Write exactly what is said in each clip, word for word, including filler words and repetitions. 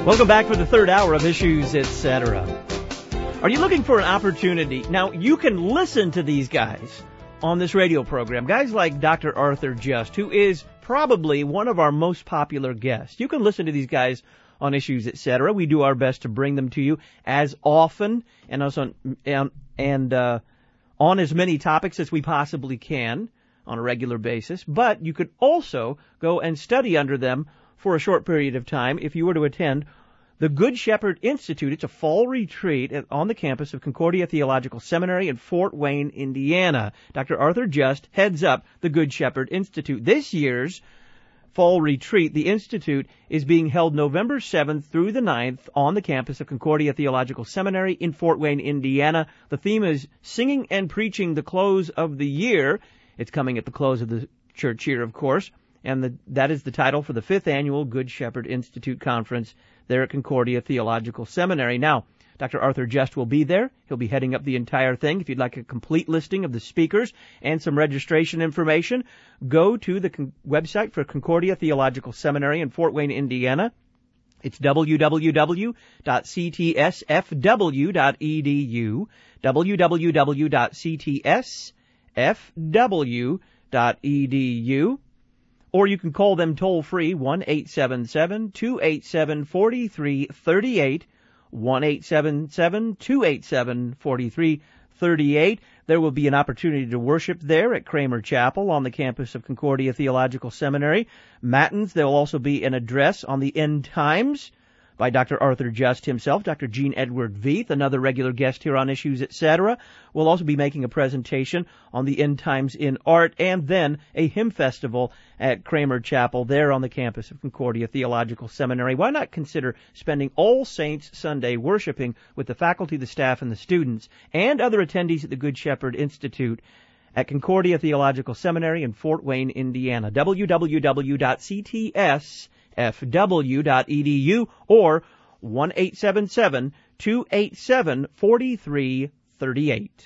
Welcome back for the third hour of Issues, et cetera. Are you looking for an opportunity? Now, you can listen to these guys on this radio program, guys like Doctor Arthur Just, who is probably one of our most popular guests. You can listen to these guys on Issues, et cetera. We do our best to bring them to you as often and also and, and uh, on as many topics as we possibly can on a regular basis. But you could also go and study under them for a short period of time if you were to attend the Good Shepherd Institute. It's a fall retreat on the campus of Concordia Theological Seminary in Fort Wayne, Indiana. Doctor Arthur Just heads up the Good Shepherd Institute. This year's fall retreat, the Institute, is being held November seventh through the ninth on the campus of Concordia Theological Seminary in Fort Wayne, Indiana. The theme is Singing and Preaching the Close of the Year. It's coming at the close of the church year, of course, and the, that is the title for the fifth annual Good Shepherd Institute Conference there at Concordia Theological Seminary. Now, Doctor Arthur Just will be there. He'll be heading up the entire thing. If you'd like a complete listing of the speakers and some registration information, go to the con- website for Concordia Theological Seminary in Fort Wayne, Indiana. It's w w w dot c t s f w dot e d u, w w w dot c t s f w dot e d u. Or you can call them toll-free, one eight seven seven, two eight seven, four three three eight, one eight seven seven, two eight seven, four three three eight. There will be an opportunity to worship there at Kramer Chapel on the campus of Concordia Theological Seminary. Matins, there will also be an address on the end times by Doctor Arthur Just himself. Doctor Gene Edward Veith, another regular guest here on Issues, et cetera, will also be making a presentation on the end times in art, and then a hymn festival at Kramer Chapel there on the campus of Concordia Theological Seminary. Why not consider spending All Saints Sunday worshiping with the faculty, the staff, and the students, and other attendees at the Good Shepherd Institute at Concordia Theological Seminary in Fort Wayne, Indiana. w w w dot c t s f w dot e d u or one eight seven seven, two eight seven, four three three eight.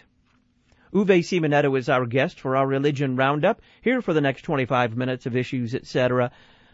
Uwe Simonetto is our guest for our Religion Roundup, here for the next twenty-five minutes of Issues, et cetera.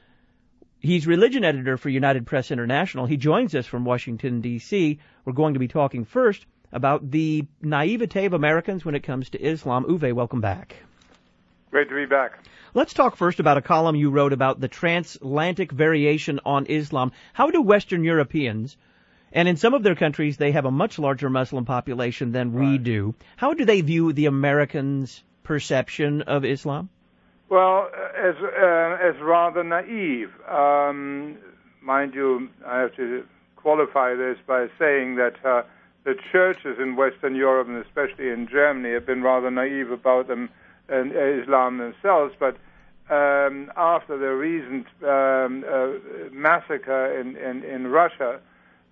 He's religion editor for United Press International. He joins us from Washington, D C We're going to be talking first about the naivete of Americans when it comes to Islam. Uwe, welcome back. Great to be back. Let's talk first about a column you wrote about the transatlantic variation on Islam. How do Western Europeans, and in some of their countries they have a much larger Muslim population than we right. do, how do they view the Americans' perception of Islam? Well, as uh, as rather naive. Um, mind you, I have to qualify this by saying that uh, the churches in Western Europe, and especially in Germany, have been rather naive about them and Islam themselves, but um, after the recent um, uh, massacre in, in, in Russia,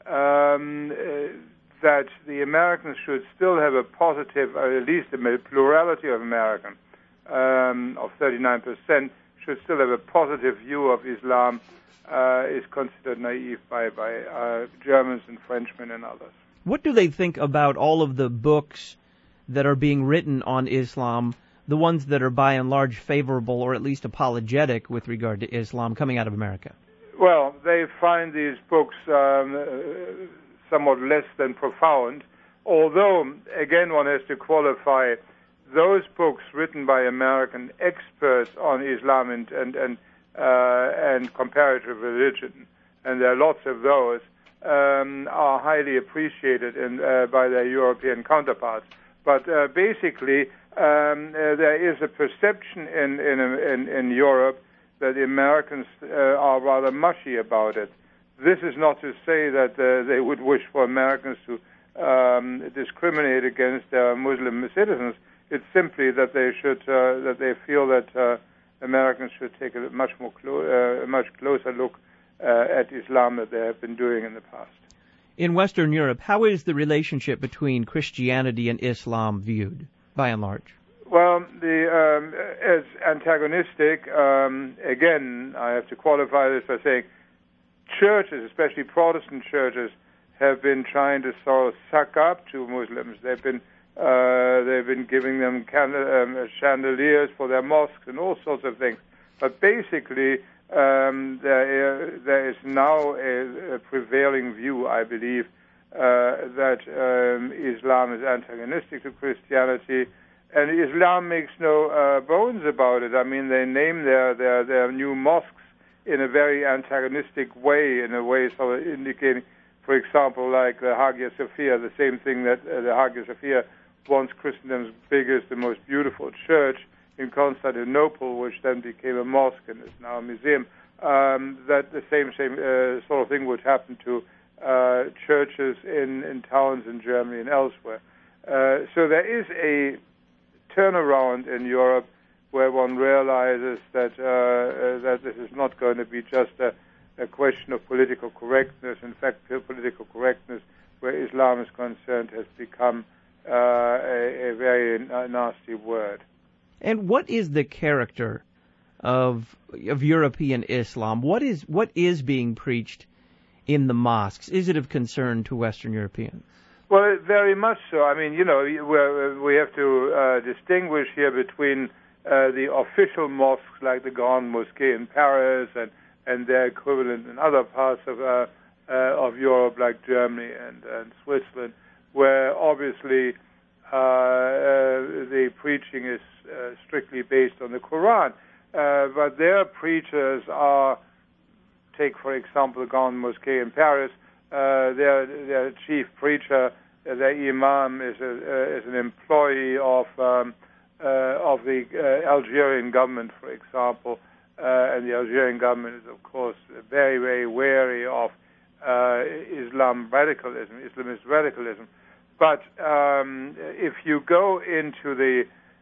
um, uh, that the Americans should still have a positive, or at least a plurality of Americans, um, of thirty-nine percent, should still have a positive view of Islam, uh, is considered naive by, by uh, Germans and Frenchmen and others. What do they think about all of the books that are being written on Islam, the ones that are by and large favorable or at least apologetic with regard to Islam coming out of America? Well, they find these books um, uh, somewhat less than profound, although, again, one has to qualify those books written by American experts on Islam and and and, uh, and comparative religion, and there are lots of those, um, are highly appreciated in, uh, by their European counterparts. But uh, basically, Um, uh, there is a perception in, in in in Europe that the Americans uh, are rather mushy about it. This is not to say that uh, they would wish for Americans to um, discriminate against their Muslim citizens. It's simply that they should uh, that they feel that uh, Americans should take a much more clo- uh, a much closer look uh, at Islam that they have been doing in the past. In Western Europe, how is the relationship between Christianity and Islam viewed, by and large? Well, the um, as antagonistic, um, again, I have to qualify this by saying churches, especially Protestant churches, have been trying to sort of suck up to Muslims. They've been uh, they've been giving them candle, um, chandeliers for their mosques and all sorts of things. But basically, Um, there, there is now a, a prevailing view, I believe, uh, that um, Islam is antagonistic to Christianity, and Islam makes no uh, bones about it. I mean, they name their, their, their new mosques in a very antagonistic way, in a way sort of indicating, for example, like the Hagia Sophia, the same thing that uh, the Hagia Sophia, once Christendom's biggest and most beautiful church in Constantinople, which then became a mosque and is now a museum, um, that the same same uh, sort of thing would happen to uh, churches in, in towns in Germany and elsewhere. Uh, so there is a turnaround in Europe where one realizes that uh, uh, that this is not going to be just a, a question of political correctness. In fact, political correctness, where Islam is concerned, has become uh, a, a very nasty word. And what is the character of of European Islam? What is what is being preached in the mosques? Is it of concern to Western Europeans? Well, very much so. I mean, you know, we're, we have to uh, distinguish here between uh, the official mosques like the Grand Mosquée in Paris and, and their equivalent in other parts of uh, uh, of Europe like Germany and, and Switzerland, where obviously uh, uh, the preaching is uh, strictly based on the Quran. Uh, but their preachers are, take for example the Grand Mosquée in Paris, uh, their, their chief preacher, uh, their imam is, a, uh, is an employee of um, uh, of the uh, Algerian government, for example, uh, and the Algerian government is of course very, very wary of uh, Islam radicalism, Islamist radicalism. But um, if you go into the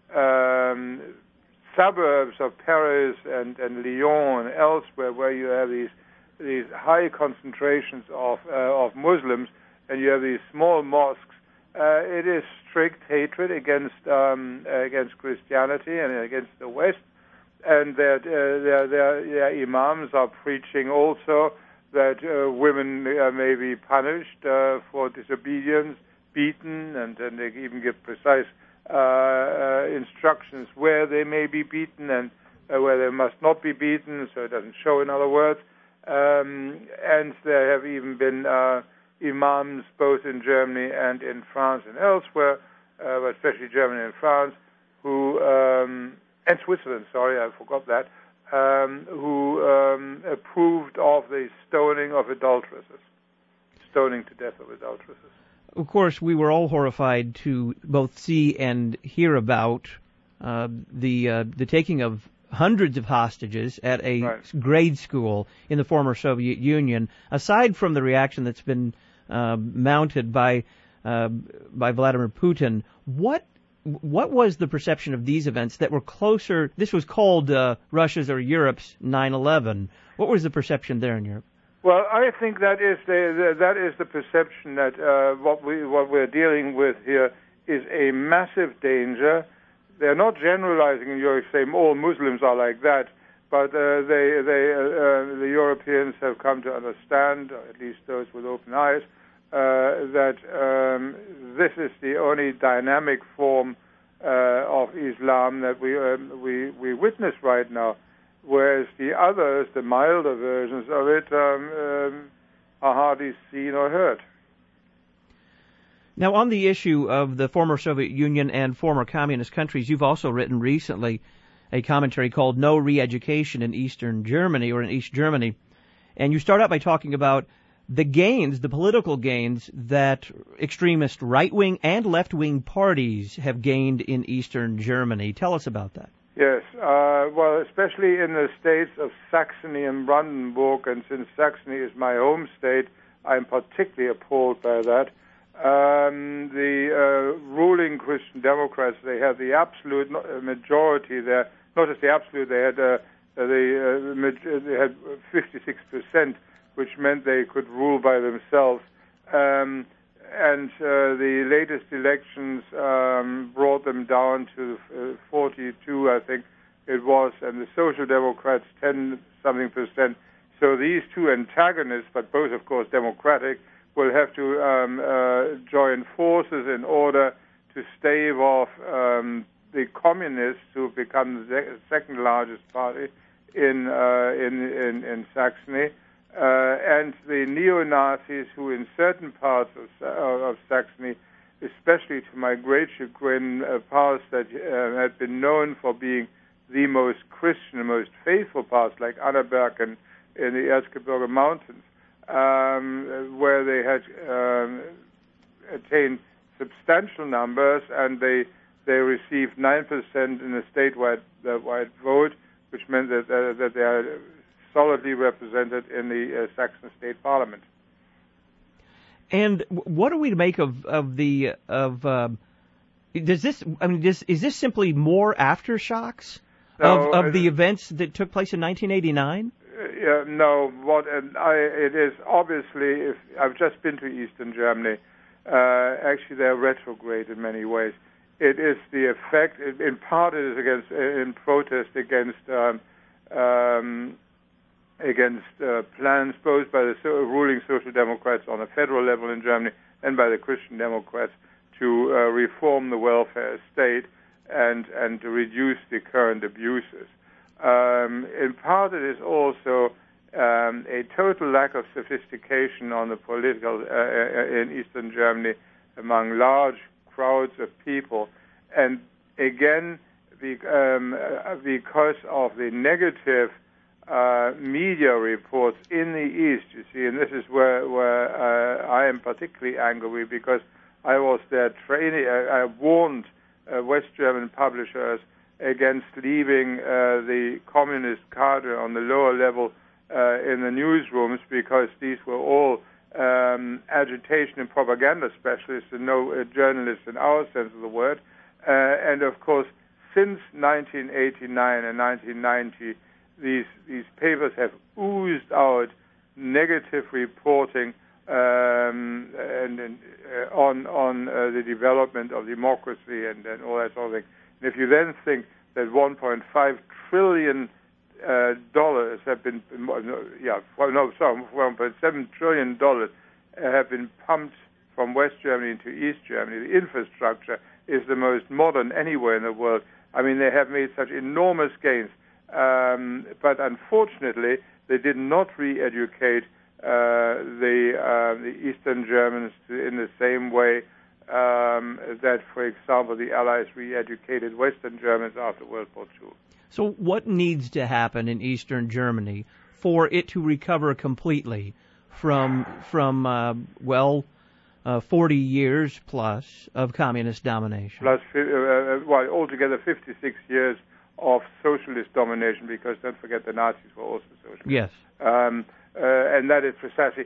um, suburbs of Paris and, and Lyon and elsewhere, where you have these these high concentrations of uh, of Muslims, and you have these small mosques, uh, it is strict hatred against um, against Christianity and against the West, and that uh, their, their, their imams are preaching also that uh, women uh, may be punished uh, for disobedience, beaten, and, and they even give precise uh, uh, instructions where they may be beaten and uh, where they must not be beaten, so it doesn't show, in other words. Um, and there have even been uh, imams both in Germany and in France and elsewhere, uh, but especially Germany and France, who um, and Switzerland, sorry, I forgot that, um, who um, approved of the stoning of adulteresses, stoning to death of adulteresses. Of course, we were all horrified to both see and hear about uh, the uh, the taking of hundreds of hostages at a right. grade school in the former Soviet Union. Aside from the reaction that's been uh, mounted by uh, by Vladimir Putin, what what was the perception of these events that were closer? This was called uh, Russia's or Europe's nine eleven. What was the perception there in Europe? Well, I think that is the, the that is the perception that uh, what we what we're dealing with here is a massive danger. They're not generalizing in Europe, saying all Muslims are like that, but uh, they they uh, uh, the Europeans have come to understand, or at least those with open eyes, uh, that um, this is the only dynamic form uh, of Islam that we um, we we witness right now. Whereas the others, the milder versions of it, um, um, are hardly seen or heard. Now, on the issue of the former Soviet Union and former communist countries, you've also written recently a commentary called No Re-Education in Eastern Germany, or in East Germany. And you start out by talking about the gains, the political gains that extremist right-wing and left-wing parties have gained in Eastern Germany. Tell us about that. Yes, uh, well, especially in the states of Saxony and Brandenburg, and since Saxony is my home state, I'm particularly appalled by that. Um, the uh, ruling Christian Democrats, they had the absolute majority there, not just the absolute, they had uh, the uh, they had fifty-six percent, which meant they could rule by themselves. Um, And uh, the latest elections um, brought them down to uh, forty-two, I think it was, and the Social Democrats ten something percent. So these two antagonists, but both, of course, democratic, will have to um, uh, join forces in order to stave off um, the communists, who have become the second largest party in uh, in, in in Saxony, uh, and the neo-Nazis who, in certain parts of, uh, of Saxony, especially to my great chagrin, uh, parts that uh, had been known for being the most Christian, the most faithful parts, like Annaberg and in the Erzgebirge Mountains, um, where they had um, attained substantial numbers, and they they received nine percent in the statewide uh, wide vote, which meant that uh, that they are solidly represented in the uh, Saxon state parliament. And what are we to make of of the of um, does this? I mean, does, is this simply more aftershocks No, of of uh, the events that took place in nineteen eighty-nine? Uh, yeah, no. What and I, it is obviously. If I've just been to Eastern Germany, uh, actually they're retrograde in many ways. It is the effect. In part, it is against in protest against um, um, against uh, plans both by the so, ruling Social Democrats on a federal level in Germany and by the Christian Democrats to uh, reform the welfare state and and to reduce the current abuses. Um, in part, it is also um, a total lack of sophistication on the political uh, in Eastern Germany among large crowds of people, and again, the, um, uh, because of the negative uh, media reports in the East, you see, and this is where where uh, I am particularly angry, because I was there training. I, I warned uh, West German publishers against leaving uh, the communist cadre on the lower level uh, in the newsrooms, because these were all um, agitation and propaganda specialists and no uh, journalists in our sense of the word. Uh, and of course, since nineteen eighty-nine and nineteen ninety, these these papers have oozed out negative reporting um, and, and uh, on on uh, the development of democracy and, and all that sort of thing. And if you then think that one point five trillion uh, dollars have been, yeah, no, sorry, one point seven trillion dollars have been pumped from West Germany into East Germany, the infrastructure is the most modern anywhere in the world. I mean, they have made such enormous gains, um, but unfortunately, they did not re-educate uh, the uh, the Eastern Germans in the same way Um, that, for example, the Allies re-educated Western Germans after World War Two. So what needs to happen in Eastern Germany for it to recover completely from, from uh, well, uh, forty years plus of communist domination? Plus, uh, well, altogether fifty-six years of socialist domination, because don't forget the Nazis were also socialists. Yes. Um, uh, and that is precisely...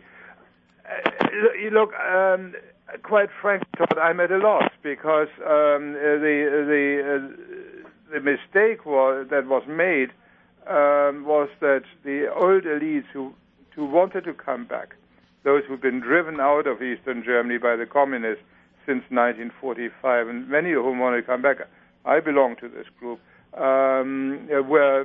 Uh, you look... Um, Quite frankly, Todd, I'm at a loss, because um, the the uh, the mistake was, that was made um, was that the old elites who who wanted to come back, those who've been driven out of Eastern Germany by the communists since nineteen forty-five, and many of whom want to come back, I belong to this group, um, were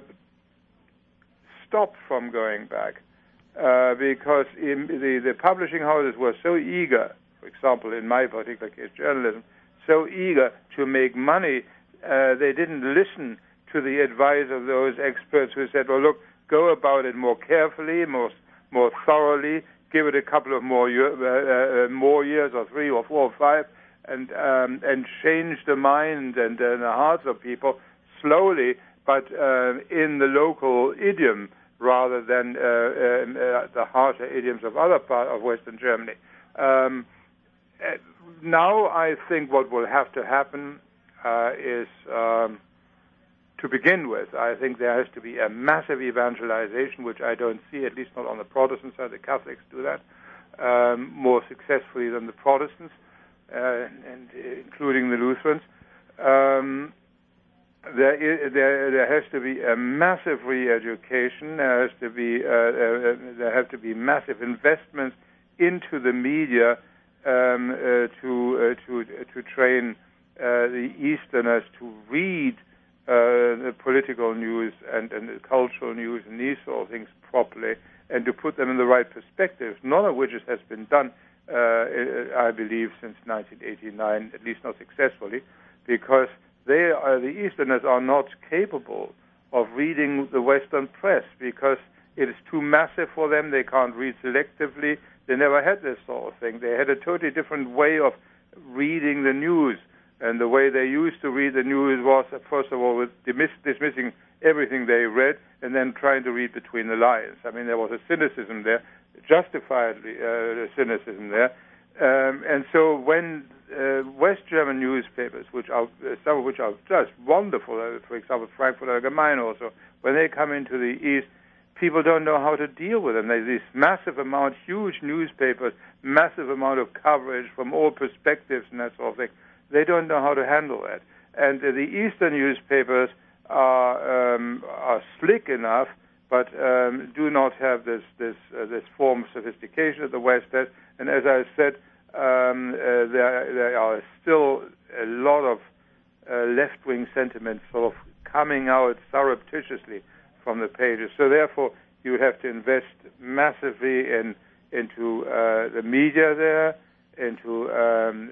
stopped from going back uh, because in the the publishing houses were so eager. For example, in my particular case, journalism, so eager to make money, uh, they didn't listen to the advice of those experts who said, well, look, go about it more carefully, more more thoroughly, give it a couple of more, year, uh, uh, more years, or three or four or five, and um, and change the mind and uh, the hearts of people slowly, but uh, in the local idiom rather than uh, uh, the harsher idioms of other parts of Western Germany. Um, Uh, now I think what will have to happen uh, is, um, to begin with, I think there has to be a massive evangelization, which I don't see, at least not on the Protestant side. The Catholics do that um, more successfully than the Protestants, uh, and uh, including the Lutherans. Um, there, is, there, there has to be a massive re-education. There has to be uh, uh, there have to be massive investments into the media. Um, uh, to uh, to to train uh, the Easterners to read uh, the political news and, and the cultural news and these sort of things properly, and to put them in the right perspective, none of which has been done, uh, I believe, since nineteen eighty-nine, at least not successfully, because they are, the Easterners are not capable of reading the Western press because it is too massive for them. They can't read selectively. They never had this sort of thing. They had a totally different way of reading the news. And the way they used to read the news was, first of all, with dismiss, dismissing everything they read and then trying to read between the lines. I mean, there was a cynicism there, justifiably uh, cynicism there. Um, and so when uh, West German newspapers, which are uh, some of which are just wonderful, uh, for example, Frankfurter Allgemeine also, when they come into the East, people don't know how to deal with them. There's this massive amount, huge newspapers, massive amount of coverage from all perspectives and that sort of thing. They don't know how to handle that. And uh, the Eastern newspapers are um, are slick enough, but um, do not have this this uh, this form of sophistication that the West has. And as I said, um, uh, there there are still a lot of uh, left-wing sentiments sort of coming out surreptitiously from the pages. So therefore, you would have to invest massively in into uh, the media there, into um,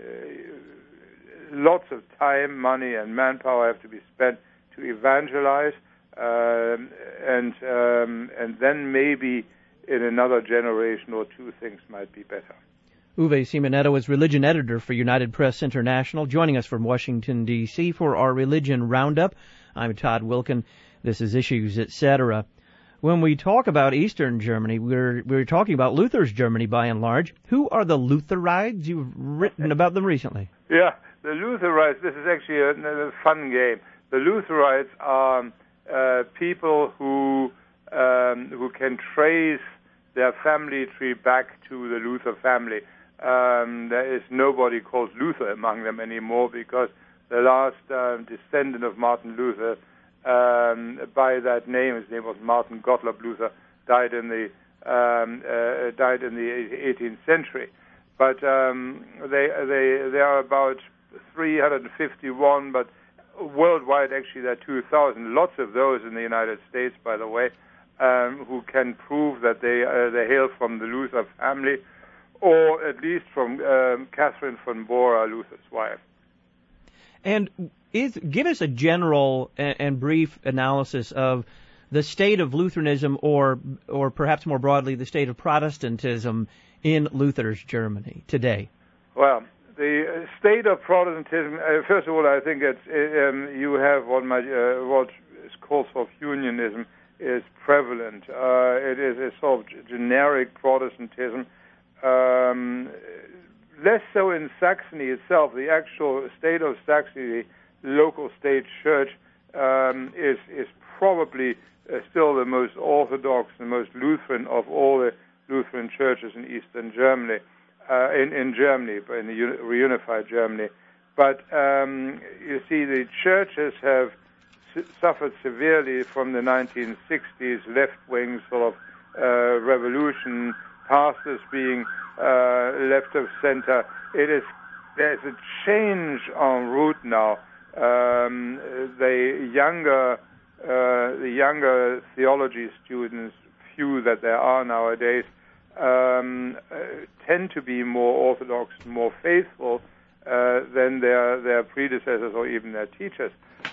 lots of time, money, and manpower have to be spent to evangelize, um, and um, and then maybe in another generation or two things might be better. Uwe Simonetto is religion editor for United Press International, joining us from Washington, D C for our Religion Roundup. I'm Todd Wilken. This is Issues, et cetera. When we talk about Eastern Germany, we're we're talking about Luther's Germany by and large. Who are the Lutherides? You've written about them recently. Yeah, the Lutherides, this is actually a, a fun game. The Lutherides are uh, people who um, who can trace their family tree back to the Luther family. Um, there is nobody called Luther among them anymore because the last um, descendant of Martin Luther, um, by that name, his name was Martin Gottlob Luther, died in the um, uh, died in the eighteenth century. But um, they they they are about three hundred fifty-one, but worldwide actually there are two thousand. Lots of those in the United States, by the way, um, who can prove that they uh, they hail from the Luther family, or at least from um, Catherine von Bora, Luther's wife. And is, give us a general and, and brief analysis of the state of Lutheranism, or or perhaps more broadly, the state of Protestantism in Luther's Germany today. Well, the state of Protestantism, uh, first of all, I think it's, um, you have what, my, uh, what is called sort of unionism is prevalent. Uh, it is a sort of generic Protestantism. Um, less so in Saxony itself. The actual state of Saxony, the local state church, um, is is probably uh, still the most Orthodox and most Lutheran of all the Lutheran churches in Eastern Germany, uh, in in Germany, in the uni- reunified Germany. But um, you see, the churches have su- suffered severely from the nineteen sixties left-wing sort of uh, revolution. Pastors being uh, left of center. It is there's a change en route now. Um, the younger uh, the younger theology students, few that there are nowadays, um, uh, tend to be more orthodox, more faithful uh, than their their predecessors or even their teachers.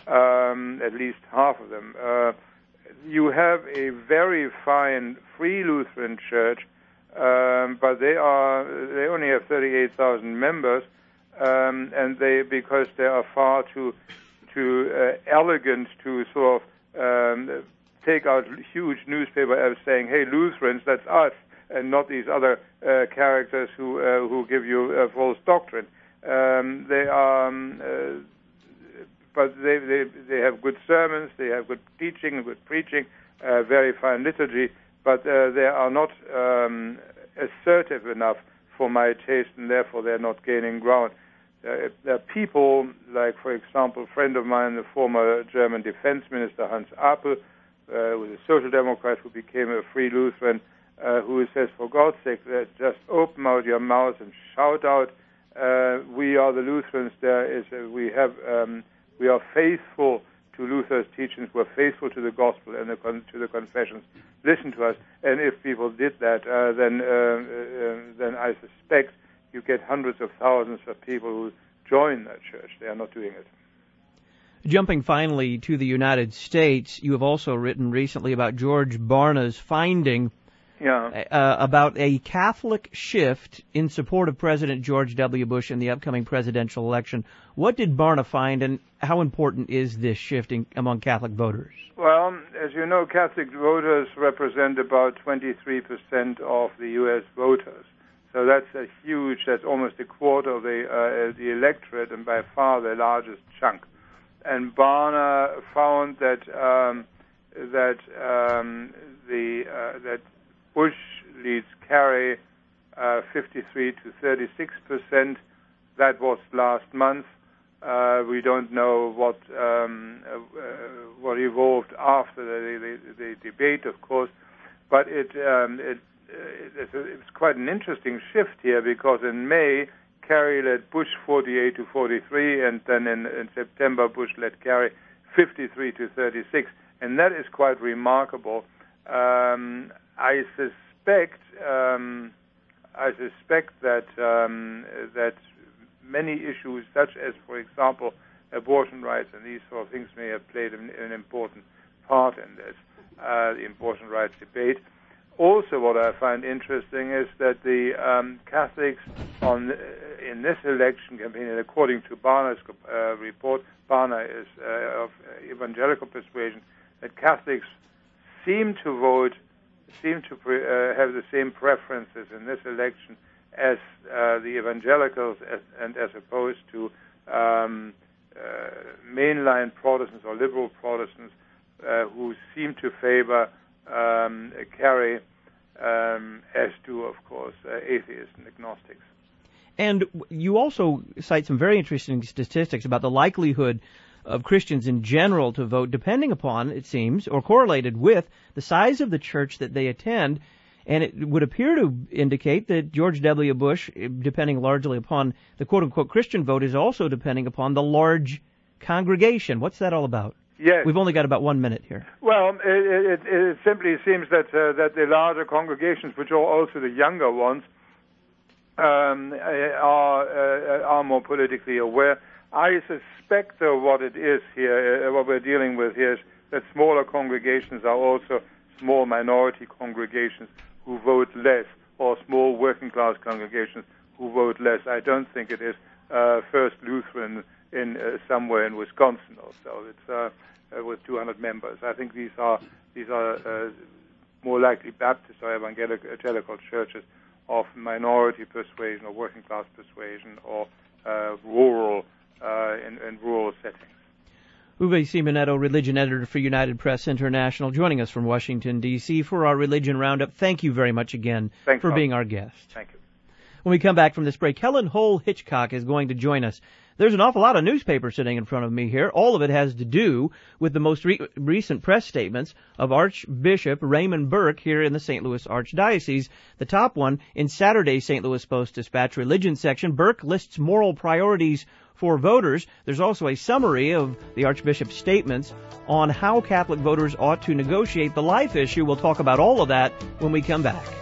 Um, at least half of them. Uh, you have a very fine Free Lutheran church. Um, but they are they only have thirty-eight thousand members, um, and they because they are far too too uh, elegant to sort of um, take out huge newspaper ads saying, "Hey, Lutherans, that's us," and not these other uh, characters who uh, who give you uh, false doctrine. Um, they are, um, uh, but they, they they have good sermons, they have good teaching, good preaching, uh, very fine liturgy. But uh, they are not um, assertive enough for my taste, and therefore they're not gaining ground. Uh, there are people, like, for example, a friend of mine, the former German defense minister, Hans Apel, uh, who was a social democrat who became a Free Lutheran, uh, who says, for God's sake, just open out your mouth and shout out, uh, we are the Lutherans, there is a, we have, um, we are faithful to Luther's teachings, we're faithful to the gospel and the con- to the confessions. Listen to us. And if people did that, uh, then uh, uh, then I suspect you get hundreds of thousands of people who join that church. They are not doing it. Jumping finally to the United States, you have also written recently about George Barna's finding yeah. uh, about a Catholic shift in support of President George W. Bush in the upcoming presidential election. What did Barna find, and how important is this shift in, among Catholic voters? Well, as you know, Catholic voters represent about twenty-three percent of the U S voters. So that's a huge, that's almost a quarter of the, uh, the electorate, and by far the largest chunk. And Barna found that um, that um, the uh, that Bush leads Kerry uh, fifty-three to thirty-six percent. That was last month. Uh, we don't know what um, uh, what evolved after the, the, the debate, of course, but it um, it it's, a, it's quite an interesting shift here, because in May Kerry led Bush forty-eight to forty-three, and then in, in September Bush led Kerry fifty-three to thirty-six, and that is quite remarkable. Um, I suspect um, I suspect that um, that many issues, such as, for example, abortion rights and these sort of things, may have played an, an important part in this, uh, the abortion rights debate. Also, what I find interesting is that the um, Catholics on in this election campaign, and according to Barna's uh, report, Barna is uh, of evangelical persuasion, that Catholics seem to vote, seem to pre- uh, have the same preferences in this election as uh, the evangelicals, as, and as opposed to um, uh, mainline Protestants or liberal Protestants uh, who seem to favor um, Kerry, um, as do, of course, uh, atheists and agnostics. And you also cite some very interesting statistics about the likelihood of Christians in general to vote, depending upon, it seems, or correlated with the size of the church that they attend. And it would appear to indicate that George W. Bush, depending largely upon the quote-unquote Christian vote, is also depending upon the large congregation. What's that all about? Yes. We've only got about one minute here. Well, it, it, it simply seems that uh, that the larger congregations, which are also the younger ones, um, are uh, are more politically aware. I suspect, though, what it is here, uh, what we're dealing with here, is that smaller congregations are also small minority congregations who vote less, or small working-class congregations who vote less. I don't think it is uh, First Lutheran in uh, somewhere in Wisconsin or so. It's uh, uh, with two hundred members. I think these are these are uh, more likely Baptist or evangelical churches of minority persuasion or working-class persuasion, or uh, rural uh, in, in rural settings. Uwe Simonetto, religion editor for United Press International, joining us from Washington, D C for our Religion Roundup. Thank you very much again Thanks, for Bob. being our guest. Thank you. When we come back from this break, Helen Hull Hitchcock is going to join us. There's an awful lot of newspaper sitting in front of me here. All of it has to do with the most re- recent press statements of Archbishop Raymond Burke here in the Saint Louis Archdiocese. The top one in Saturday's Saint Louis Post-Dispatch religion section. Burke lists moral priorities for voters. There's also a summary of the Archbishop's statements on how Catholic voters ought to negotiate the life issue. We'll talk about all of that when we come back.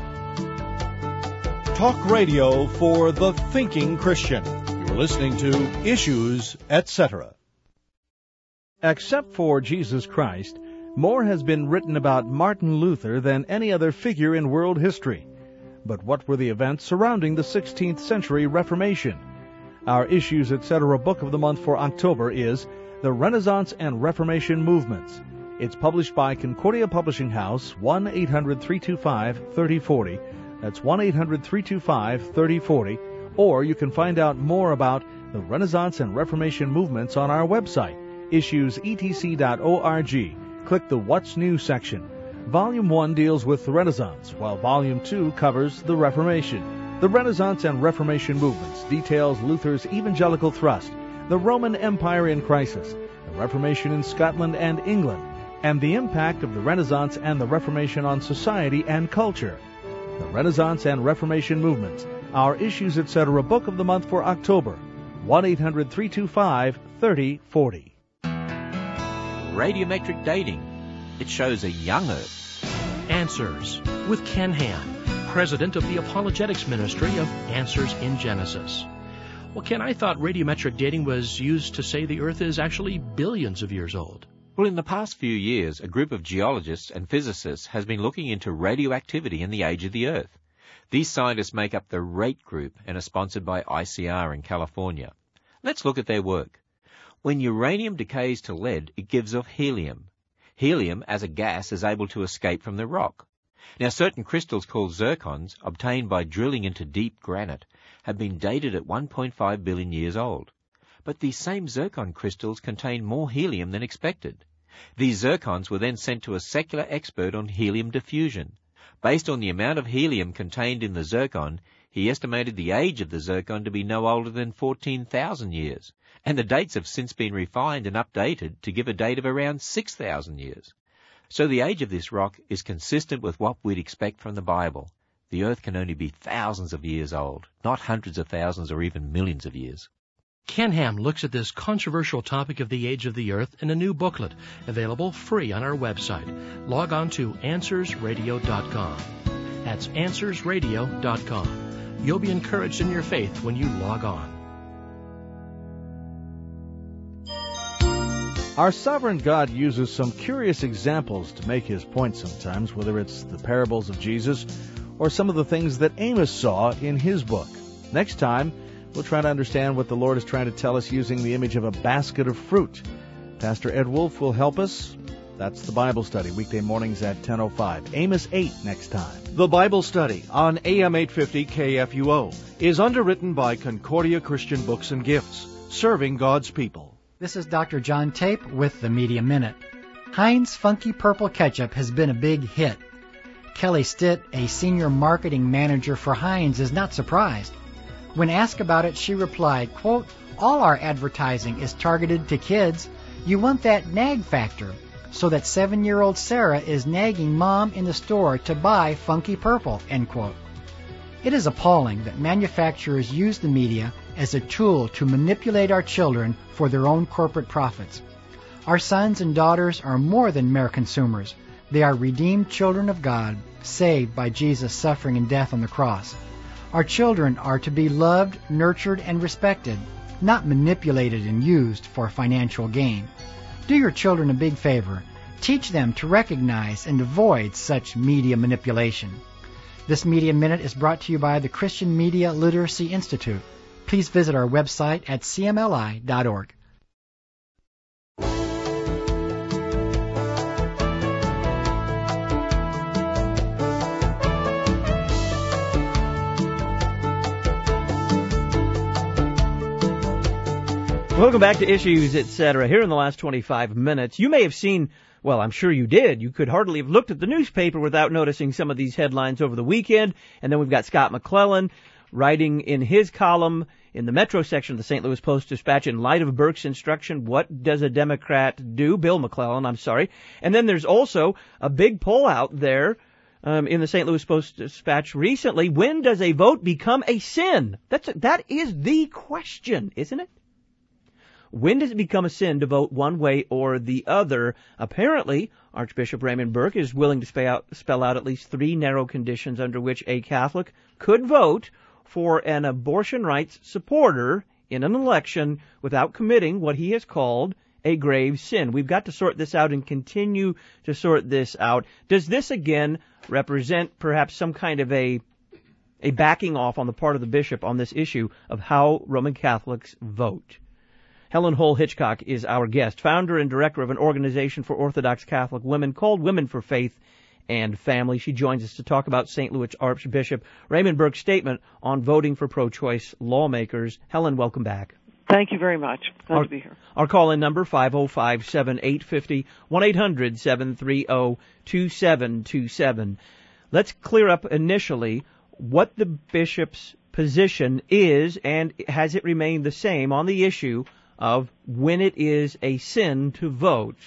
Talk radio for the thinking Christian. You're listening to Issues, et cetera. Except for Jesus Christ, more has been written about Martin Luther than any other figure in world history. But what were the events surrounding the sixteenth century Reformation? Our Issues, et cetera book of the month for October is The Renaissance and Reformation Movements. It's published by Concordia Publishing House, one eight hundred three two five three oh four oh. That's one eight hundred three two five three oh four oh. Or you can find out more about the Renaissance and Reformation movements on our website, issues e t c dot org. Click the What's New section. Volume one deals with the Renaissance, while Volume two covers the Reformation. The Renaissance and Reformation movements details Luther's evangelical thrust, the Roman Empire in crisis, the Reformation in Scotland and England, and the impact of the Renaissance and the Reformation on society and culture. The Renaissance and Reformation movements, our Issues, et cetera book of the month for October, one eight hundred three two five three oh four oh. Radiometric dating. It shows a young Earth. Answers with Ken Ham, president of the Apologetics Ministry of Answers in Genesis. Well, Ken, I thought radiometric dating was used to say the Earth is actually billions of years old. Well, in the past few years, a group of geologists and physicists has been looking into radioactivity and the age of the Earth. These scientists make up the RATE group and are sponsored by I C R in California. Let's look at their work. When uranium decays to lead, it gives off helium. Helium, as a gas, is able to escape from the rock. Now, certain crystals called zircons, obtained by drilling into deep granite, have been dated at one point five billion years old. But these same zircon crystals contain more helium than expected. These zircons were then sent to a secular expert on helium diffusion. Based on the amount of helium contained in the zircon, he estimated the age of the zircon to be no older than fourteen thousand years, and the dates have since been refined and updated to give a date of around six thousand years. So the age of this rock is consistent with what we'd expect from the Bible. The Earth can only be thousands of years old, not hundreds of thousands or even millions of years. Ken Ham looks at this controversial topic of the age of the Earth in a new booklet, available free on our website. Log on to answers radio dot com. That's answers radio dot com. You'll be encouraged in your faith when you log on. Our sovereign God uses some curious examples to make his point sometimes, whether it's the parables of Jesus or some of the things that Amos saw in his book. Next time, we'll try to understand what the Lord is trying to tell us using the image of a basket of fruit. Pastor Ed Wolf will help us. That's the Bible Study, weekday mornings at ten oh five. Amos eight next time. The Bible Study on A M eight fifty K F U O is underwritten by Concordia Christian Books and Gifts, serving God's people. This is Doctor John Tape with the Media Minute. Heinz Funky Purple Ketchup has been a big hit. Kelly Stitt, a senior marketing manager for Heinz, is not surprised. When asked about it, she replied, quote, "All our advertising is targeted to kids. You want that nag factor, so that seven-year-old Sarah is nagging mom in the store to buy Funky Purple," end quote. It is appalling that manufacturers use the media as a tool to manipulate our children for their own corporate profits. Our sons and daughters are more than mere consumers. They are redeemed children of God, saved by Jesus' suffering and death on the cross. Our children are to be loved, nurtured, and respected, not manipulated and used for financial gain. Do your children a big favor. Teach them to recognize and avoid such media manipulation. This Media Minute is brought to you by the Christian Media Literacy Institute. Please visit our website at c m l i dot org. Welcome back to Issues, et cetera. Here in the last twenty-five minutes, you may have seen, well, I'm sure you did. You could hardly have looked at the newspaper without noticing some of these headlines over the weekend. And then we've got Scott McClellan writing in his column in the Metro section of the Saint Louis Post-Dispatch, in light of Burke's instruction, what does a Democrat do? Bill McClellan, I'm sorry. And then there's also a big poll out there um, in the Saint Louis Post-Dispatch recently. When does a vote become a sin? That's a, that is the question, isn't it? When does it become a sin to vote one way or the other? Apparently, Archbishop Raymond Burke is willing to spell out, spell out at least three narrow conditions under which a Catholic could vote for an abortion rights supporter in an election without committing what he has called a grave sin. We've got to sort this out and continue to sort this out. Does this again represent perhaps some kind of a a backing off on the part of the bishop on this issue of how Roman Catholics vote? Helen Hull Hitchcock is our guest, founder and director of an organization for Orthodox Catholic women called Women for Faith and Family. She joins us to talk about Saint Louis Archbishop Raymond Burke's statement on voting for pro-choice lawmakers. Helen, welcome back. Thank you very much. Glad our, to be here. Our call-in number, five oh five, seven eight five oh, one eight hundred, seven three oh, two seven two seven. Let's clear up initially what the bishop's position is, and has it remained the same on the issue of when it is a sin to vote?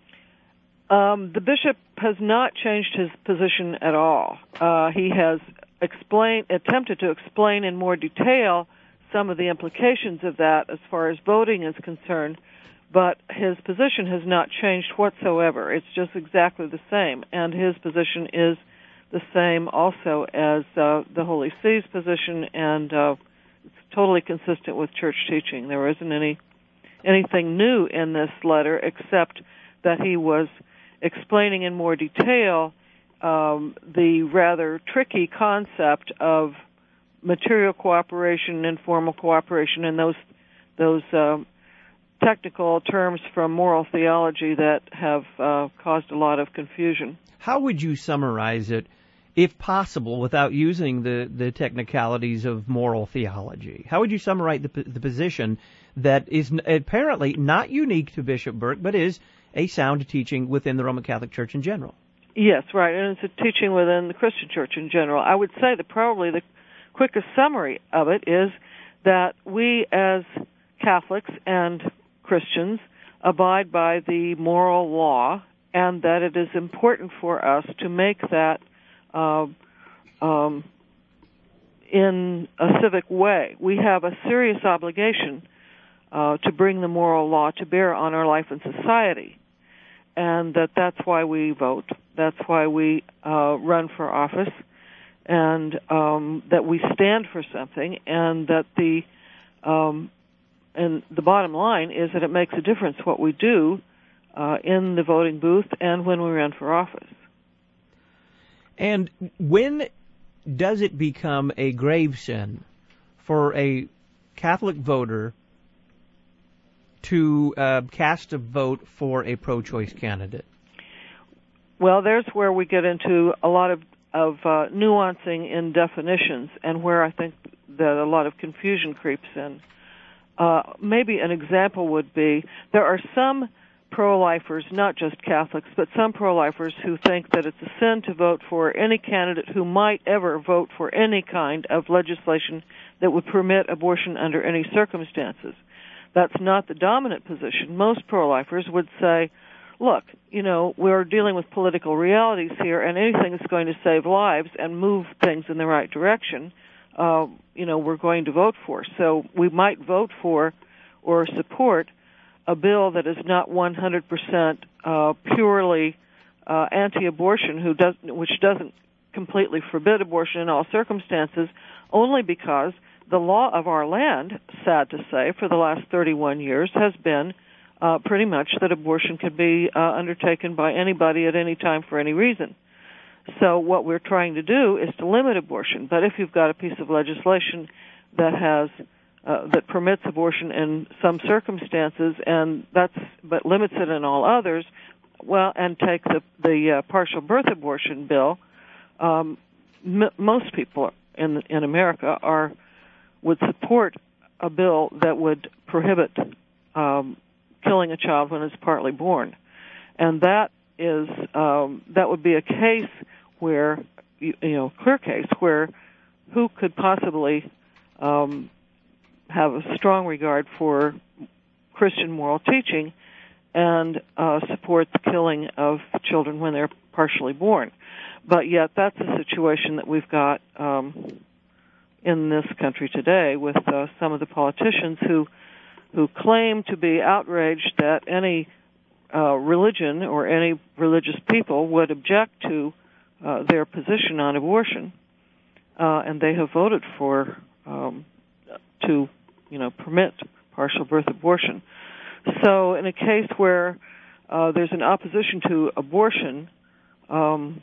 Um, the bishop has not changed his position at all. Uh, he has explained, attempted to explain in more detail some of the implications of that as far as voting is concerned, but his position has not changed whatsoever. It's just exactly the same, and his position is the same also as uh, the Holy See's position and uh, it's totally consistent with church teaching. There isn't any anything new in this letter except that he was explaining in more detail um, the rather tricky concept of material cooperation, informal cooperation, and those those um, technical terms from moral theology that have uh, caused a lot of confusion. How would you summarize it, if possible, without using the, the technicalities of moral theology? How would you summarize the, the position that is apparently not unique to Bishop Burke, but is a sound teaching within the Roman Catholic Church in general? Yes, right, and it's a teaching within the Christian Church in general. I would say that probably the quickest summary of it is that we as Catholics and Christians abide by the moral law, and that it is important for us to make that uh, um, in a civic way. We have a serious obligation uh, to bring the moral law to bear on our life and society, and that that's why we vote, that's why we uh, run for office, and um, that we stand for something, and that the um, and the bottom line is that it makes a difference what we do uh, in the voting booth and when we run for office. And when does it become a grave sin for a Catholic voter to uh, cast a vote for a pro-choice candidate? Well, there's where we get into a lot of, of uh, nuancing in definitions, and where I think that a lot of confusion creeps in. Uh, maybe an example would be there are some pro-lifers, not just Catholics, but some pro-lifers who think that it's a sin to vote for any candidate who might ever vote for any kind of legislation that would permit abortion under any circumstances. That's not the dominant position. Most pro-lifers would say, look, you know, we're dealing with political realities here, and anything that's going to save lives and move things in the right direction, uh, you know, we're going to vote for. So we might vote for or support a bill that is not one hundred percent uh, purely uh, anti-abortion, who does, which doesn't completely forbid abortion in all circumstances, only because the law of our land, sad to say, for the last thirty-one years has been uh, pretty much that abortion could be uh, undertaken by anybody at any time for any reason. So what we're trying to do is to limit abortion. But if you've got a piece of legislation that has uh, that permits abortion in some circumstances, and that's but limits it in all others, well, and take the the uh, partial birth abortion bill, um, m- most people in in America are would support a bill that would prohibit um, killing a child when it's partly born, and that is um, that would be a case where you, you know clear case where who could possibly um, have a strong regard for Christian moral teaching and uh, support the killing of children when they're partially born. But yet that's a situation that we've got um, in this country today with uh, some of the politicians who who claim to be outraged that any uh, religion or any religious people would object to uh, their position on abortion, uh, and they have voted for um, to you know permit partial birth abortion. So in a case where uh, there's an opposition to abortion, um,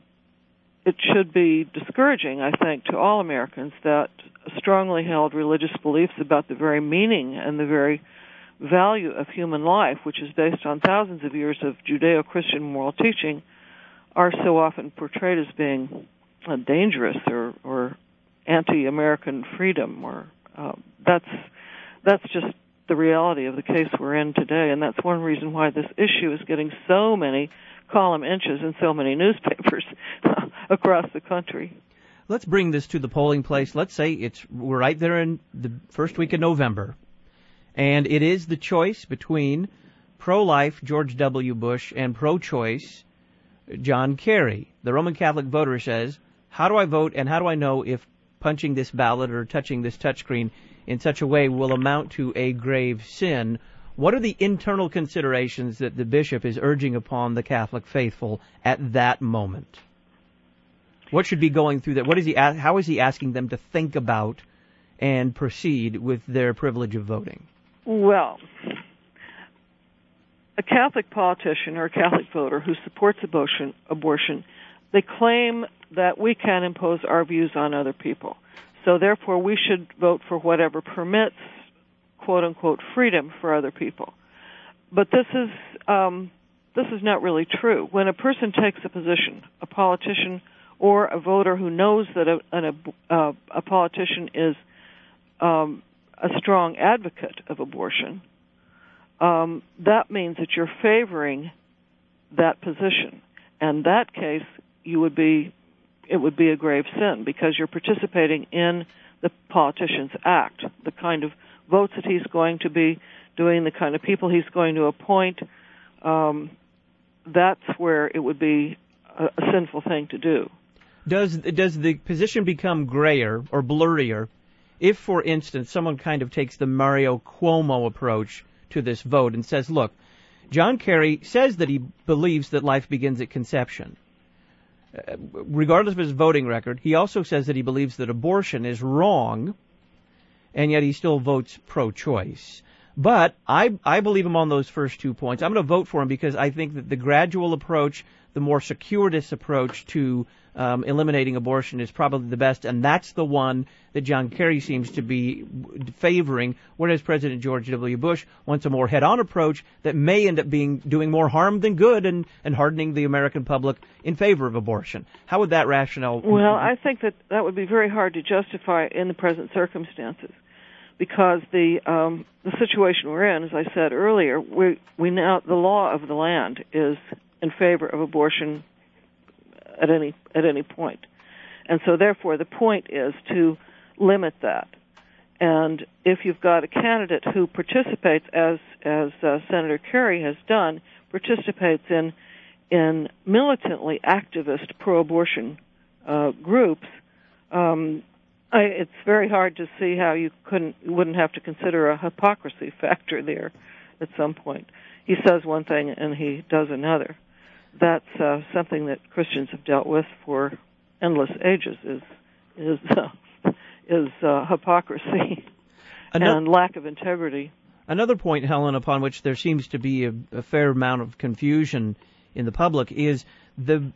it should be discouraging, I think, to all Americans that strongly held religious beliefs about the very meaning and the very value of human life, which is based on thousands of years of Judeo-Christian moral teaching, are so often portrayed as being uh, dangerous or, or anti-American freedom. Or uh, that's that's just the reality of the case we're in today, and that's one reason why this issue is getting so many column inches in so many newspapers across the country. Let's bring this to the polling place. Let's say it's we're right there in the first week of November, and it is the choice between pro-life George W. Bush and pro-choice John Kerry. The Roman Catholic voter says, how do I vote, and how do I know if punching this ballot or touching this touchscreen in such a way will amount to a grave sin? What are the internal considerations that the bishop is urging upon the Catholic faithful at that moment? What should be going through that? What is he? How is he asking them to think about and proceed with their privilege of voting? Well, a Catholic politician or a Catholic voter who supports abortion, abortion, they claim that we can impose our views on other people. So therefore, we should vote for whatever permits, quote-unquote, freedom for other people. But this is um, this is not really true. When a person takes a position, a politician or a voter who knows that a, an, a, a politician is um, a strong advocate of abortion, um, that means that you're favoring that position. And in that case, you would be it would be a grave sin because you're participating in the politician's act, the kind of votes that he's going to be doing, the kind of people he's going to appoint. Um, that's where it would be a, a sinful thing to do. Does does the position become grayer or blurrier if, for instance, someone kind of takes the Mario Cuomo approach to this vote and says, look, John Kerry says that he believes that life begins at conception. Uh, regardless of his voting record, he also says that he believes that abortion is wrong, and yet he still votes pro-choice. But I, I believe him on those first two points. I'm going to vote for him because I think that the gradual approach, the more circuitous approach to um, eliminating abortion is probably the best, and that's the one that John Kerry seems to be favoring, whereas President George W. Bush wants a more head-on approach that may end up being doing more harm than good and, and hardening the American public in favor of abortion. How would that rationale... Well, I think that that would be very hard to justify in the present circumstances, because the um, the situation we're in, as I said earlier, we we now the law of the land is in favor of abortion at any at any point, and so therefore the point is to limit that. And if you've got a candidate who participates, as as uh, Senator Kerry has done, participates in in militantly activist pro-abortion uh, groups. Um, I, it's very hard to see how you couldn't wouldn't have to consider a hypocrisy factor there at some point. He says one thing and he does another. That's uh, something that Christians have dealt with for endless ages. Is is uh, is uh, hypocrisy Another, and lack of integrity. Another point, Helen, upon which there seems to be a, a fair amount of confusion in the public is the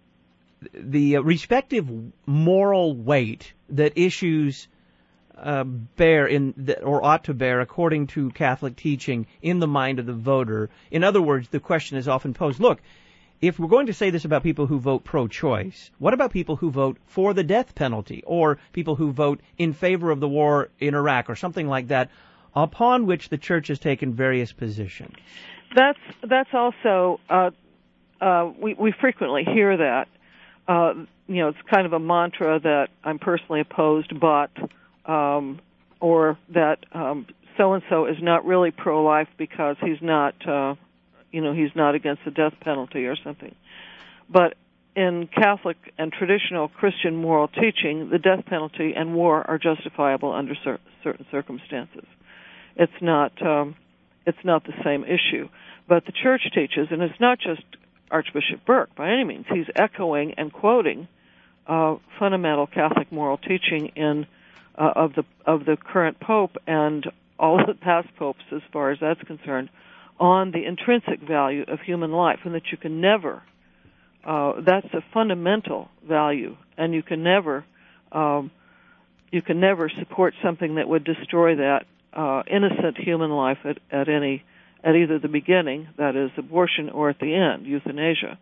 the respective moral weight that issues uh, bear in the, or ought to bear according to Catholic teaching in the mind of the voter. In other words, the question is often posed, look, if we're going to say this about people who vote pro-choice, what about people who vote for the death penalty or people who vote in favor of the war in Iraq or something like that, upon which the Church has taken various positions? That's that's also, uh, uh, we, we frequently hear that. Uh, you know, it's kind of a mantra that I'm personally opposed, but, um, or that um, so-and-so is not really pro-life because he's not, uh, you know, he's not against the death penalty or something. But in Catholic and traditional Christian moral teaching, the death penalty and war are justifiable under cer- certain circumstances. It's not, um, it's not the same issue. But the Church teaches, and it's not just Archbishop Burke by any means. He's echoing and quoting uh, fundamental Catholic moral teaching in uh, of the of the current Pope and all of the past popes, as far as that's concerned, on the intrinsic value of human life, and that you can never. Uh, that's a fundamental value, and you can never um, you can never support something that would destroy that uh, innocent human life at, at any. at either the beginning, that is abortion, or at the end, euthanasia.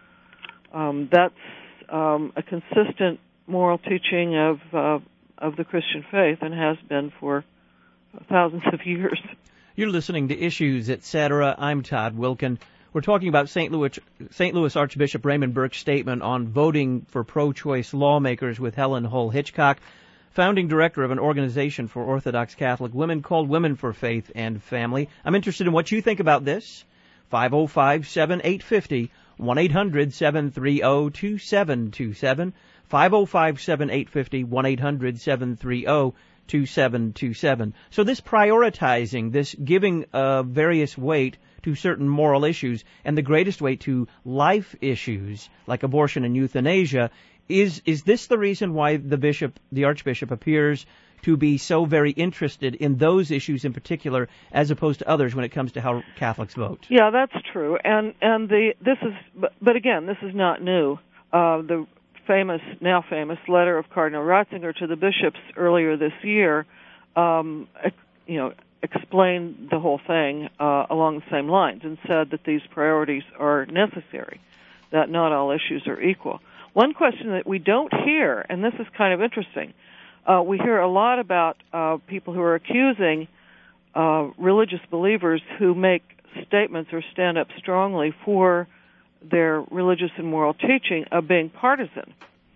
Um, that's um, a consistent moral teaching of uh, of the Christian faith and has been for thousands of years. You're listening to Issues, et cetera. I'm Todd Wilkin. We're talking about Saint Louis, Saint Louis Archbishop Raymond Burke's statement on voting for pro-choice lawmakers with Helen Hull Hitchcock, founding director of an organization for Orthodox Catholic women called Women for Faith and Family. I'm interested in what you think about this. five oh five, seven eight five oh, one eight hundred, seven three oh, two seven two seven, five oh five, seven eight five oh, one eight hundred, seven three oh, two seven two seven. So this prioritizing, this giving uh, various weight to certain moral issues and the greatest weight to life issues like abortion and euthanasia, Is is this the reason why the bishop, the archbishop, appears to be so very interested in those issues in particular as opposed to others when it comes to how Catholics vote. Yeah, that's true. And and the this is but, but again, this is not new. Uh, the famous, now famous letter of Cardinal Ratzinger to the bishops earlier this year, um, you know, explained the whole thing uh, along the same lines and said that these priorities are necessary, that not all issues are equal. One question that we don't hear, and this is kind of interesting, uh, we hear a lot about uh, people who are accusing uh, religious believers who make statements or stand up strongly for their religious and moral teaching of being partisan.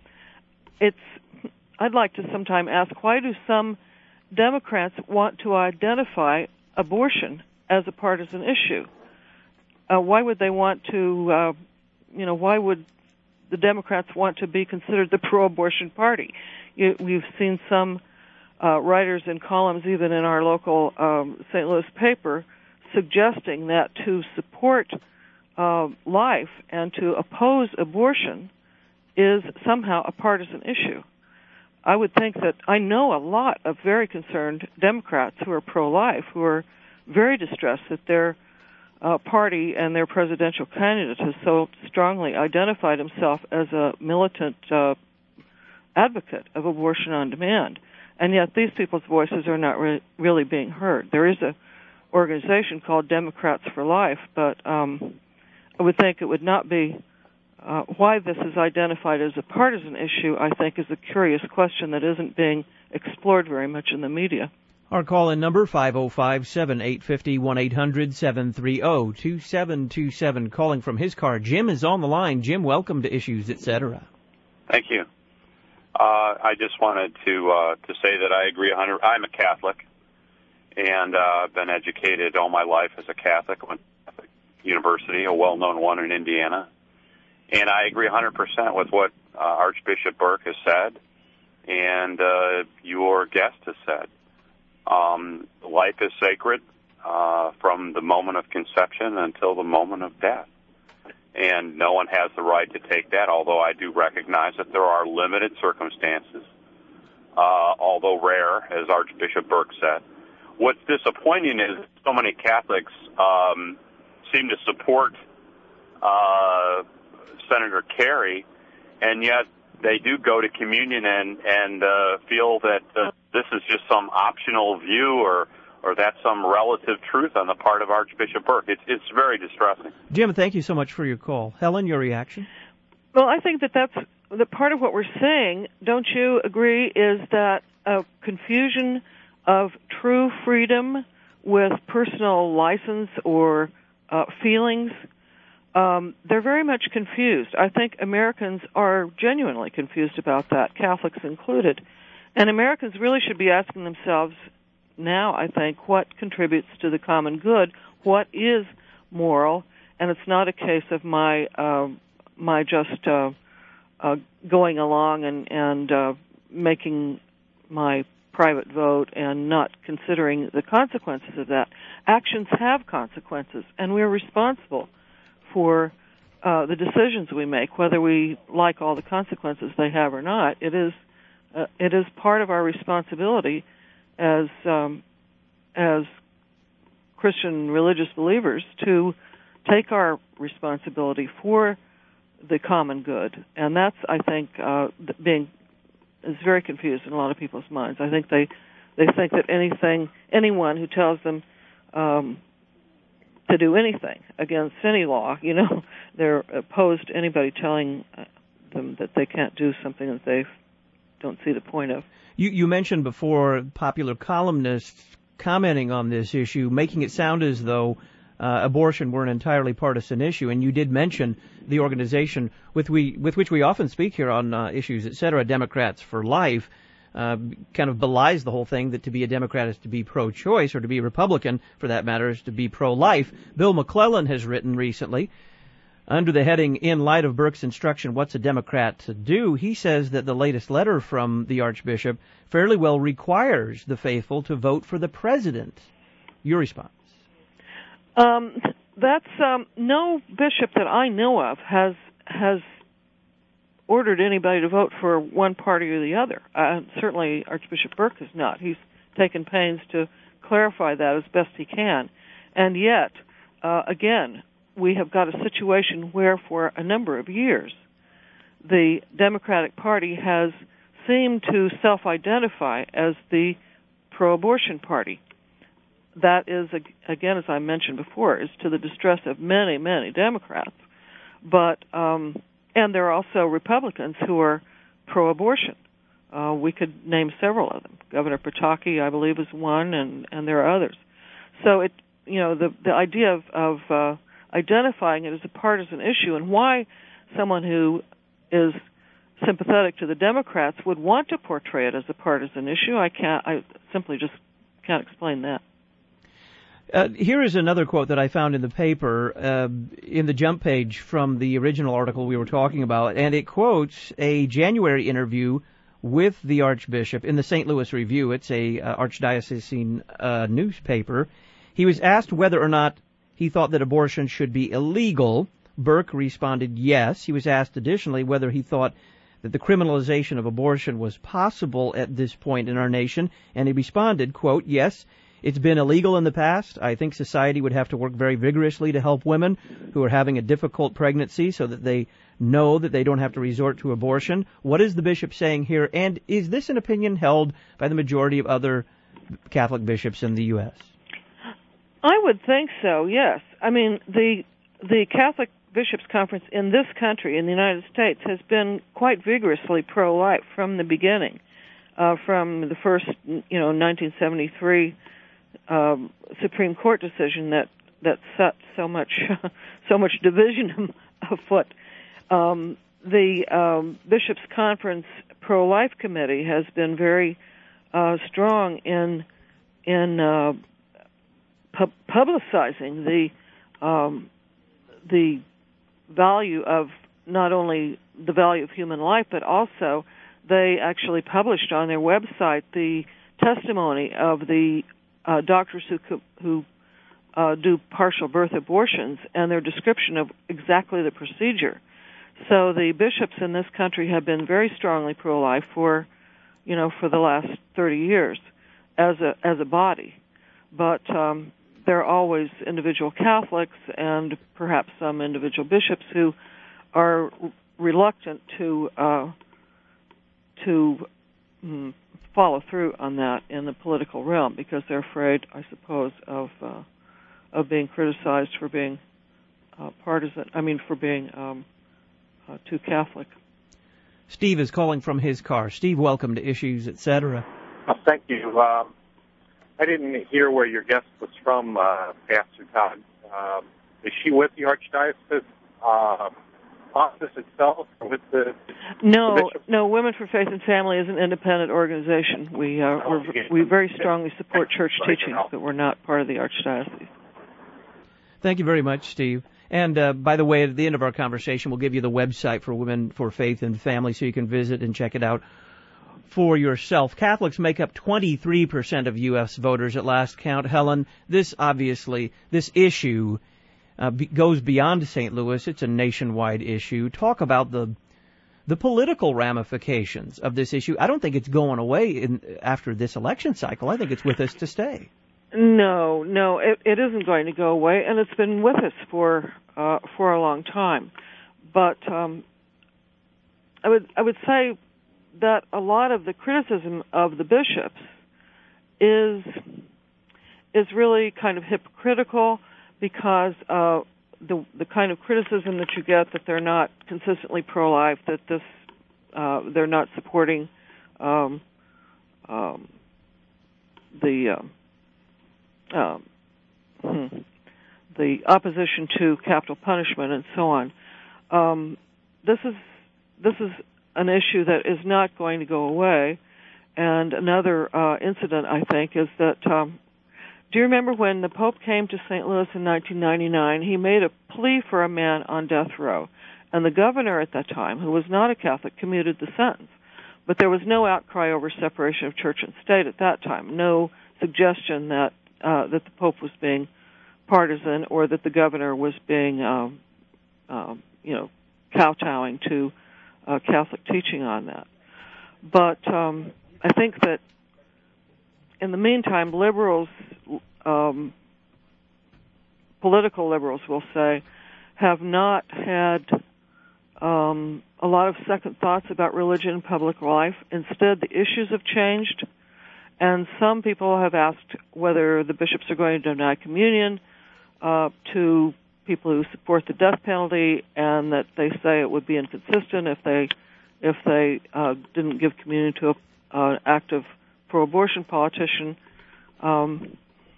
It's, I'd like to sometime ask, why do some Democrats want to identify abortion as a partisan issue? Uh, why would they want to, uh, you know, why would the Democrats want to be considered the pro-abortion party? You, we've seen some uh, writers in columns, even in our local um, Saint Louis paper, suggesting that to support uh, life and to oppose abortion is somehow a partisan issue. I would think that I know a lot of very concerned Democrats who are pro-life, who are very distressed that their uh, party and their presidential candidate has so strongly identified himself as a militant uh, advocate of abortion on demand. And yet these people's voices are not re- really being heard. There is a organization called Democrats for Life, but um, I would think it would not be Uh, why this is identified as a partisan issue, I think, is a curious question that isn't being explored very much in the media. Our call-in number, five oh five, seven eight five oh, one eight hundred, seven three zero, two seven two seven, calling from his car. Jim is on the line. Jim, welcome to Issues, et cetera. Thank you. Uh, I just wanted to uh, to say that I agree one hundred. I'm a Catholic, and uh, I've been educated all my life as a Catholic. I went to Catholic University, a well-known one in Indiana. And I agree one hundred percent with what uh, Archbishop Burke has said and uh, your guest has said. Um, life is sacred uh, from the moment of conception until the moment of death. And no one has the right to take that, although I do recognize that there are limited circumstances, uh, although rare, as Archbishop Burke said. What's disappointing is so many Catholics um, seem to support uh Senator Kerry, and yet they do go to communion and and uh, feel that uh, this is just some optional view, or or that's some relative truth on the part of Archbishop Burke. It's it's very distressing. Jim, thank you so much for your call. Helen, your reaction? Well, I think that that's the part of what we're saying. Don't you agree? Is that a confusion of true freedom with personal license or uh, feelings? Um, they're very much confused. I think Americans are genuinely confused about that, Catholics included. And Americans really should be asking themselves now, I think, what contributes to the common good, what is moral, and it's not a case of my uh, my just uh, uh, going along and, and uh, making my private vote and not considering the consequences of that. Actions have consequences, and we're responsible for uh, the decisions we make, whether we like all the consequences they have or not. It is uh, it is part of our responsibility as um, as Christian religious believers to take our responsibility for the common good, and that's, I think, uh, being is very confused in a lot of people's minds. I think they they think that anything anyone who tells them um, to do anything against any law, you know, they're opposed to anybody telling them that they can't do something that they don't see the point of. You, you mentioned before popular columnists commenting on this issue, making it sound as though uh, abortion were an entirely partisan issue, and you did mention the organization with we with which we often speak here on uh, Issues, et cetera, Democrats for Life. Uh, kind of belies the whole thing that to be a Democrat is to be pro-choice, or to be a Republican, for that matter, is to be pro-life. Bill McClellan has written recently, under the heading, In Light of Burke's Instruction, What's a Democrat to Do? He says that the latest letter from the Archbishop fairly well requires the faithful to vote for the president. Your response? Um, that's um, no bishop that I know of has has ordered anybody to vote for one party or the other. Uh, certainly Archbishop Burke has not. He's taken pains to clarify that as best he can. And yet, uh, again, we have got a situation where for a number of years the Democratic Party has seemed to self-identify as the pro-abortion party. That is, again, as I mentioned before, is to the distress of many, many Democrats. But um, and there are also Republicans who are pro-abortion. Uh, we could name several of them. Governor Pataki, I believe, is one, and, and there are others. So it, you know, the the idea of, of uh, identifying it as a partisan issue, and why someone who is sympathetic to the Democrats would want to portray it as a partisan issue, I can't. I simply just can't explain that. Uh, here is another quote that I found in the paper, uh, in the jump page from the original article we were talking about, and it quotes a January interview with the Archbishop in the Saint Louis Review. It's a uh, archdiocesan uh, newspaper. He was asked whether or not he thought that abortion should be illegal. Burke responded yes. He was asked additionally whether he thought that the criminalization of abortion was possible at this point in our nation, and he responded, quote, yes, it's been illegal in the past. I think society would have to work very vigorously to help women who are having a difficult pregnancy so that they know that they don't have to resort to abortion. What is the bishop saying here? And is this an opinion held by the majority of other Catholic bishops in the U S? I would think so, yes. I mean, the the Catholic Bishops' Conference in this country, in the United States, has been quite vigorously pro-life from the beginning, uh, from the first, you know, nineteen seventy-three Um, Supreme Court decision that that set so much so much division afoot. Um, the um, Bishops' Conference Pro-Life Committee has been very uh, strong in in uh, pu- publicizing the um, the value of not only the value of human life, but also they actually published on their website the testimony of the Uh, doctors who who uh, do partial birth abortions and their description of exactly the procedure. So the bishops in this country have been very strongly pro-life for, you know, for the last thirty years as a as a body. But um, there are always individual Catholics and perhaps some individual bishops who are reluctant to uh, to mm, follow through on that in the political realm because they're afraid, I suppose, of uh, of being criticized for being uh, partisan. I mean, for being um, uh, too Catholic. Steve is calling from his car. Steve, welcome to Issues, et cetera. Oh, thank you. Um, I didn't hear where your guest was from, uh, Pastor Todd. Um, is she with the Archdiocese uh, office itself, or with the no, the bishop? No. Women for Faith and Family is an independent organization. We uh, we're, we very strongly support church teachings, but we're not part of the Archdiocese. Thank you very much, Steve. And uh, by the way, at the end of our conversation, we'll give you the website for Women for Faith and Family so you can visit and check it out for yourself. Catholics make up twenty-three percent of U S voters at last count. Helen, this obviously, this issue uh, be, goes beyond Saint Louis. It's a nationwide issue. Talk about the the political ramifications of this issue. I don't think it's going away in, after this election cycle. I think it's with us to stay. No, no, it, it isn't going to go away, and it's been with us for uh, for a long time. But um, I would I would say that a lot of the criticism of the bishops is is really kind of hypocritical because uh, the the kind of criticism that you get that they're not consistently pro-life, that this uh, they're not supporting um, um, the uh, Um, the opposition to capital punishment and so on. Um, this is this is an issue that is not going to go away. And another uh, incident, I think, is that um, do you remember when the Pope came to Saint Louis in nineteen ninety-nine? He made a plea for a man on death row, and the governor at that time, who was not a Catholic, commuted the sentence. But there was no outcry over separation of church and state at that time. No suggestion that Uh, that the Pope was being partisan or that the governor was being, um, um, you know, kowtowing to uh, Catholic teaching on that. But um, I think that in the meantime, liberals, um, political liberals, we'll say, have not had um, a lot of second thoughts about religion and public life. Instead, the issues have changed, and some people have asked whether the bishops are going to deny communion uh, to people who support the death penalty, and that they say it would be inconsistent if they if they uh, didn't give communion to an active pro-abortion politician. Um,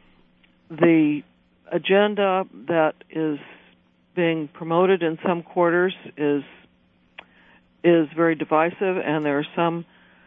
the agenda that is being promoted in some quarters is is very divisive, and there are some.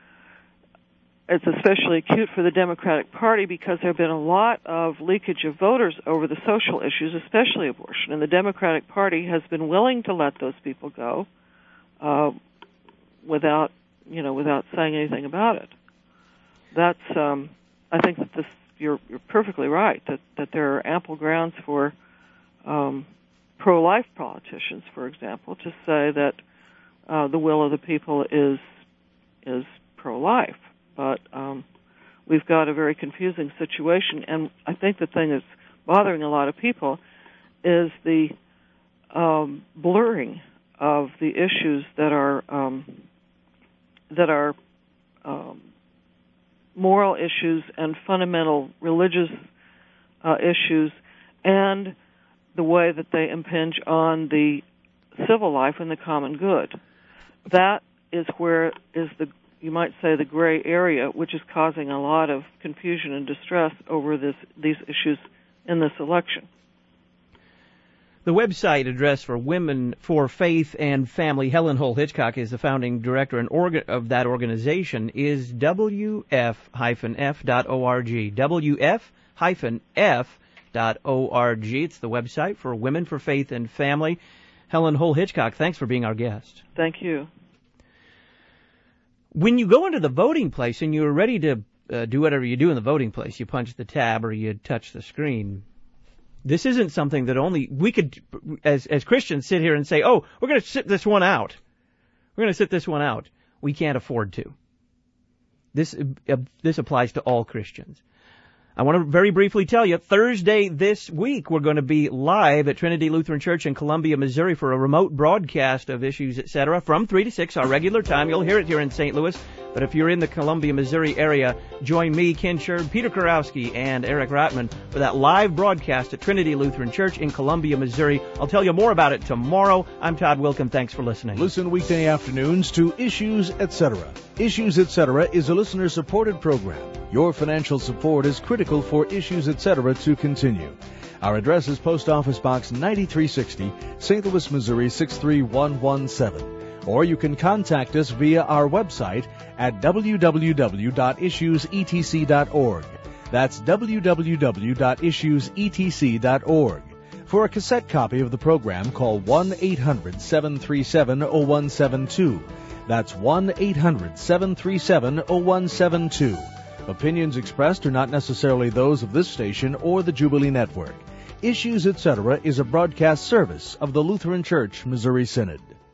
It's especially acute for the Democratic Party because there have been a lot of leakage of voters over the social issues, especially abortion, and the Democratic Party has been willing to let those people go uh, without, you know, without saying anything about it. That's, um, I think that this. You're, you're perfectly right that that there are ample grounds for um, pro-life politicians, for example, to say that uh, the will of the people is is pro-life. But um, we've got a very confusing situation, and I think the thing that's bothering a lot of people is the um, blurring of the issues that are um, that are um, moral issues and fundamental religious uh, issues, and the way that they impinge on the civil life and the common good. That is where is the, you might say, the gray area, which is causing a lot of confusion and distress over this these issues in this election. The website address for Women for Faith and Family, Helen Hull Hitchcock is the founding director and orga- of that organization, is W F F dot org. W F F dot org. It's the website for Women for Faith and Family. Helen Hull Hitchcock, thanks for being our guest. Thank you. When you go into the voting place and you're ready to uh, do whatever you do in the voting place, you punch the tab or you touch the screen. This isn't something that only we could, as as Christians, sit here and say, oh, we're going to sit this one out. We're going to sit this one out. We can't afford to. This uh, this applies to all Christians. I want to very briefly tell you, Thursday this week, we're going to be live at Trinity Lutheran Church in Columbia, Missouri for a remote broadcast of Issues, et cetera, from three to six, our regular time. You'll hear it here in Saint Louis. But if you're in the Columbia, Missouri area, join me, Ken Sherb, Peter Kurowski, and Eric Ratman for that live broadcast at Trinity Lutheran Church in Columbia, Missouri. I'll tell you more about it tomorrow. I'm Todd Wilkham. Thanks for listening. Listen weekday afternoons to Issues, et cetera. Issues, et cetera is a listener-supported program. Your financial support is critical for Issues, et cetera to continue. Our address is Post Office Box ninety-three sixty, Saint Louis, Missouri six three one one seven. Or you can contact us via our website at w w w dot issues e t c dot org. That's w w w dot issues e t c dot org. For a cassette copy of the program, call one eight hundred seven three seven oh one seven two. That's one eight hundred seven three seven oh one seven two. Opinions expressed are not necessarily those of this station or the Jubilee Network. Issues, et cetera is a broadcast service of the Lutheran Church Missouri Synod.